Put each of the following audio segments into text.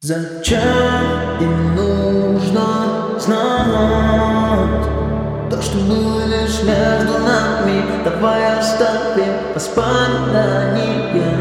Зачем им нужно знать то, что было лишь между нами? Давай оставим воспоминания.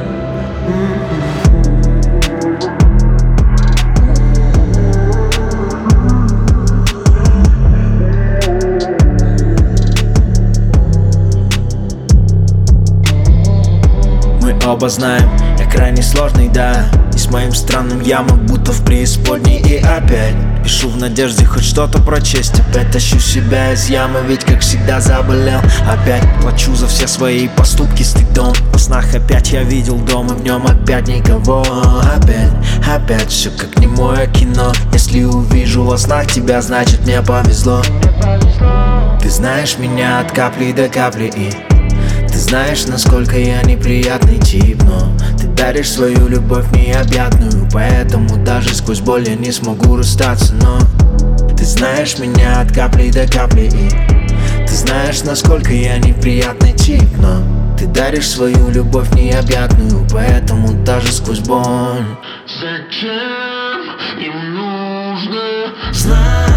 Мы оба знаем, я крайне сложный, да. И с моим странным я будто в преисподней. И опять пишу в надежде хоть что-то прочесть. Опять тащу себя из ямы, ведь как всегда заболел. Опять плачу за все свои поступки стыдом. Во снах опять я видел дом, и в нем опять никого. Опять все как немое кино. Если увижу во снах тебя, значит мне повезло. Ты знаешь меня от капли до капли, и ты знаешь, насколько я неприятный тип, но ты даришь свою любовь необъятную, поэтому даже сквозь боль я не смогу расстаться. Но ты знаешь меня от капли до капли, и ты знаешь, насколько я неприятный тип, но ты даришь свою любовь необъятную, поэтому даже сквозь боль. Зачем им нужно знать